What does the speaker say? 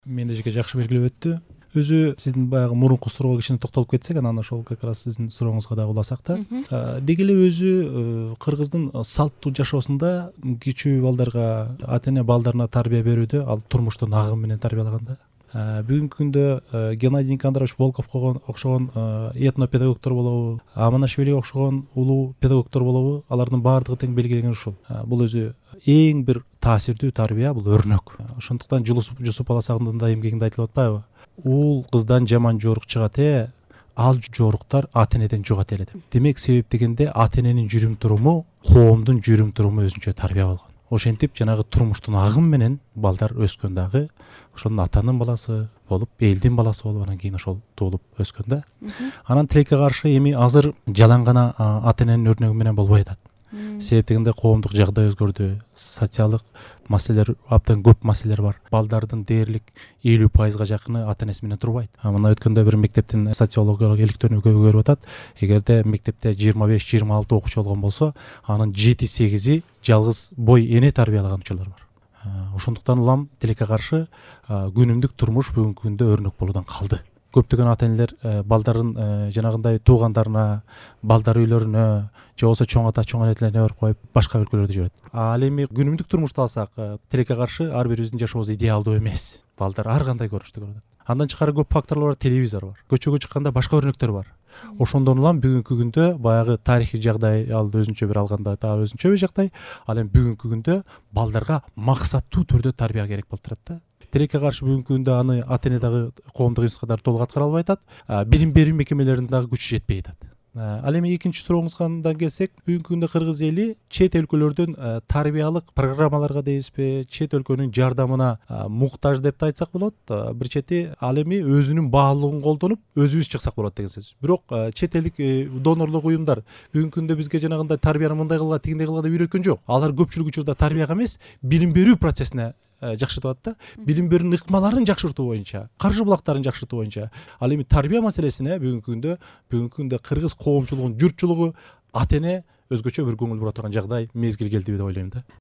Менде жеке жакшы белгилеп өттү. Өзү сиздин баягы мурунку суроого кичине токтолуп кетсек, анан ошол как раз сиздин сурооңузга да уласак да. Деги эле өзү кыргыздын салттуу жашоосунда кичүү балдарга ата эне балдарына тарбия берүүдө, ал турмуштун агымы менен тарбиялаганда. Бүгүнкү күндө Геннадий Никонорович Волковго окшогон этнопедагогдор болобу, Аманашвилиге окшогон улуу педагогдор болобу, алардын баардыгы тең белгилеген ушул. Бул өзү эң бир таасирдүү тарбия, бул өрнөк. Ошондуктан Жусуп Баласагындын да эмгегинде айтылып атпайбы? Уул кыздан жаман жорук чыгат, ал жоруктар ата энеден жугат эле деп. Демек себеп дегенде ата эненин жүрүм туруму, коомдун жүрүм туруму өзүнчө тарбия болгон. Ошентип жанагы турмуштун агымы менен балдар өскөн дагы ошонун атанын баласы болуп, элдин баласы болуп, анан кийин ошол туулуп өскөн да. Анан тилекке каршы эми азыр жалаң гана ата эненин өрнөгү менен болбой атат. Себеп дегенде коомдук жагдай өзгөрдү, социалдык маселелер, абдан көп маселелер бар. Балдардын дээрлик 50%га жакыны ата энеси менен турбайт. Мына өткөндө бир мектептин социологиялык иликтөөнү көрүп атат. Эгерде мектепте 25-26 окуучу болгон болсо, анын 7-8и жалгыз бой эне тарбиялаган учурлар бар. Ошондуктан улам тилекке каршы күнүмдүк турмуш бүгүнкү күндө өрнөк болуудан калды. Көптөгөн ата энелер балдарын жанагындай туугандарына, балдар үйлөрүнө, же болбосо чоң ата, чоң энелерине берип коюп, башка өлкөлөрдө жүрөт. Ал эми күнүмдүк турмушту алсак, тилекке каршы ар бирибиздин жашообуз идеалдуу эмес. Балдар ар кандай көрүнүштү көрүп атат. Андан тышкары көп факторлор бар, телевизор бар. Көчөгө чыкканда башка өрнөктөр бар. Ошондон улам бүгүнкү күндө баягы тарыхый жагдай, ал өзүнчө бир алганда дагы өзүнчө бир жагдай, ал эми бүгүнкү күндө балдарга максаттуу түрдө тарбия керек болуп турат да. Тилекке каршы бүгүнкү күндө аны ата эне дагы коомдук институттар толук аткара албай атат. Билим берүү мекемелеринин дагы күчү жетпей атат. Ал эми экинчи сурооңузга келсек, бүгүнкү күндө кыргыз эли чет өлкөлөрдүн тарбиялык программаларга дейбизби, чет өлкөнүн жардамына муктаж деп да айтсак болот. Бир чети ал эми өзүнүн баалуулугун колдонуп, өзүбүз чыксак болот деген сөз. Бирок чет элдик донорлук уюмдар бүгүнкү күндө бизге жанагындай тарбияны мындай кылгыла, тигиндей кылгыла деп үйрөткөн жок. Алар көпчүлүк учурда тарбияга эмес, билим берүү процессине жакшыртып атат да. Билим берүүнүн ыкмаларын жакшыртуу боюнча, каржы булактарын жакшыртуу боюнча. Ал эми тарбия маселесине бүгүнкү күндө кыргыз коомчулугунун, журтчулугу, ата эне өзгөчө бир көңүл бура турган жагдай, мезгил келди деп ойлойм да.